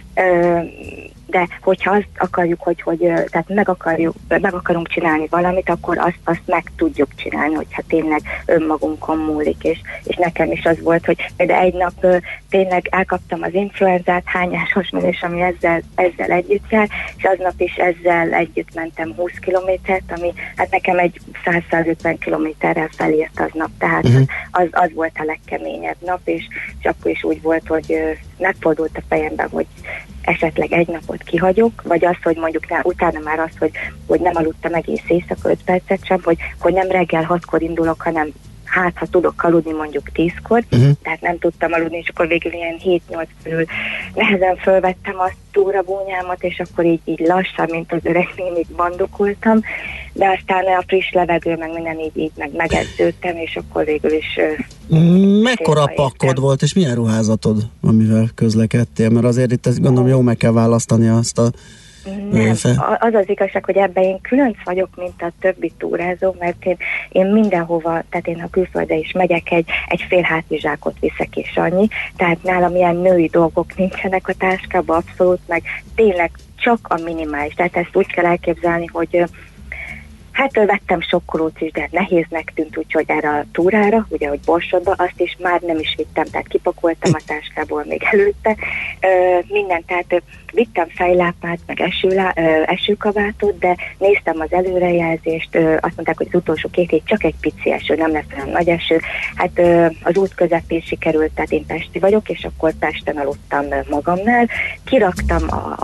de hogyha azt akarjuk, hogy tehát meg akarunk csinálni valamit, akkor azt meg tudjuk csinálni, hogyha tényleg önmagunkon múlik, és nekem is az volt, hogy de egy nap tényleg elkaptam az influenzát, hányásos menés, ami ezzel együtt jár, és aznap is ezzel együtt mentem 20 kilométert, ami hát nekem egy 100-150 kilométerrel felért aznap, tehát az volt a legkeményebb nap, és akkor is úgy volt, hogy megfordult a fejemben, hogy esetleg egy napot kihagyok, vagy az, hogy mondjuk utána már az, hogy nem aludtam egész éjszaka 5 percet sem, hogy nem reggel 6-kor indulok, hanem ha tudok aludni mondjuk 10-kor, tehát nem tudtam aludni, és akkor végül ilyen 7-8 körül nehezen fölvettem a túrabúnyámat, és akkor így lassan, mint az öreg némig bandukoltam, de aztán a friss levegő, meg minden így megedződtem, és akkor végül is... Mekkora pakkod volt, és milyen ruházatod, amivel közlekedtél? Mert azért itt gondolom jó meg kell választani azt a... Nem, az az igazság, hogy ebben én különc vagyok, mint a többi túrázó, mert én mindenhova, tehát én ha külföldre is megyek, egy fél hátizsákot viszek és annyi, tehát nálam ilyen női dolgok nincsenek a táskában, abszolút, meg tényleg csak a minimális, tehát ezt úgy kell elképzelni, hogy hát vettem sokkolót is, de nehéznek tűnt, úgyhogy erre a túrára, ugye, hogy Borsodba, azt is már nem is vittem, tehát kipakoltam a táskából még előtte. Mindent, tehát vittem fejlápát, meg esőkabátot, de néztem az előrejelzést, azt mondták, hogy az utolsó 2 hét csak egy pici eső, nem lesz olyan nagy eső. Hát az út közepén sikerült, tehát én pesti vagyok, és akkor Pesten aludtam magamnál. Kiraktam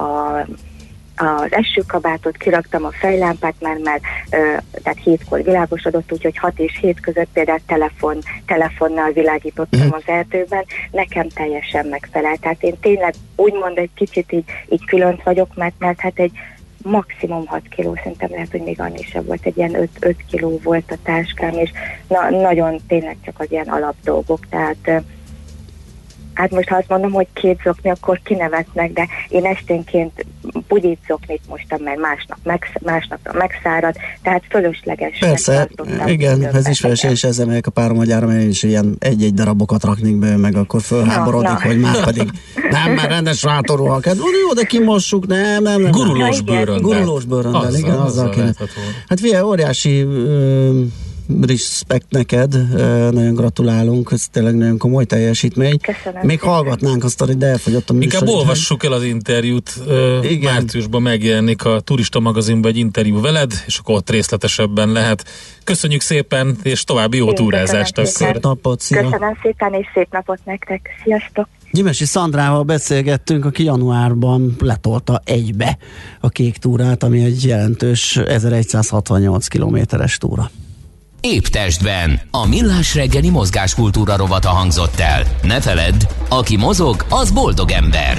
az esőkabátot, kiraktam a fejlámpát, mert tehát 7-kor világosodott, úgyhogy 6 és 7 között például telefonnal világítottam az erdőben, nekem teljesen megfelel. Tehát én tényleg úgymond egy kicsit így különc vagyok, mert hát egy maximum 6 kiló, szerintem lehet, hogy még annyi sem volt, egy ilyen 5 kiló volt a táskám, és nagyon tényleg csak az ilyen alapdolgok, tehát hát most ha azt mondom, hogy 2 zokni, akkor kinevetnek, de én esténként bugyit zoknit mostam, mert másnapra megszárad, tehát fölösleges. Persze, igen, ez is feleség, és ezzel megyek a párom agyára, mert én is ilyen egy-egy darabokat raknék be, meg akkor fölháborodik, hogy már pedig nem, már rendes rátorúak. Jó, de kimossuk, nem. Gurulós bőröndel, igen, azzal kéne. Hát figyelj, óriási respekt neked, nagyon gratulálunk, ez tényleg nagyon komoly teljesítmény. Köszönöm. Még hallgatnánk azt, hogy elfogyott a műsor. Inkább olvassuk el az interjút. Márciusban megjelenik a Turista magazinban egy interjú veled, és akkor ott részletesebben lehet. Köszönjük szépen, és további jó túrázást. Szép napot, szia! Köszönöm szépen, és szép napot nektek. Sziasztok! Gyimesi Szandrával beszélgettünk, aki januárban letolta egybe a Kék túrát, ami egy jelentős 1168 kilométeres túra. Épp testben. A Millás reggeli mozgáskultúra rovata hangzott el. Ne feledd, aki mozog, az boldog ember.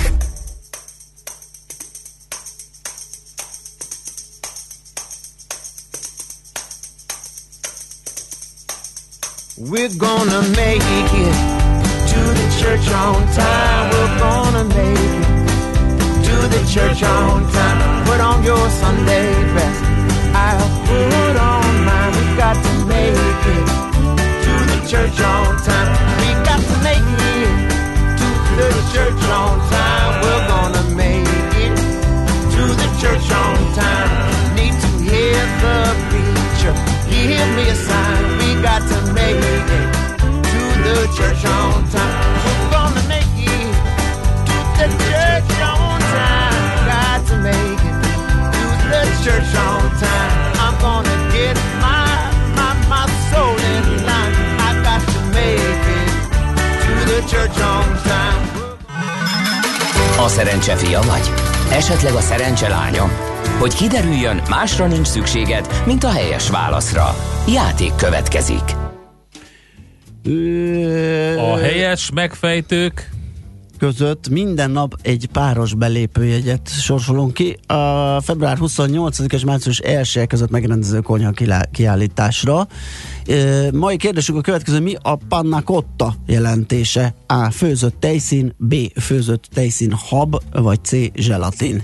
We're gonna make it to the church on time. We're gonna make it to the church on time. Put on your Sunday best. I'll put on mine. We got to make it to the church on time. We got to make it to the church on time. We're gonna make it to the church on time. Need to hear the preacher. Give me a sign. We got to make it to the church on time. We're gonna make it to the church on time. Got to make it to the church on time. I'm gonna get my soul in line. I got to make it to the church on time. A szerencse fia vagy? Esetleg a szerencse lánya? Hogy kiderüljön, másra nincs szükséged, mint a helyes válaszra. Játék következik. A helyes megfejtők között minden nap egy páros belépőjegyet sorsolunk ki a február 28 és március 1 között megrendező konyha kiállításra. Mai kérdésünk a következő: mi a panna cotta jelentése? A. Főzött tejszín, B. Főzött tejszín hab, vagy C. zselatin?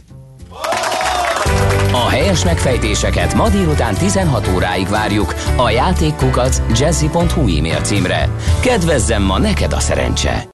A helyes megfejtéseket ma délután 16 óráig várjuk a játékkukac jazzy.hu e-mail címre. Kedvezzem ma neked a szerencse!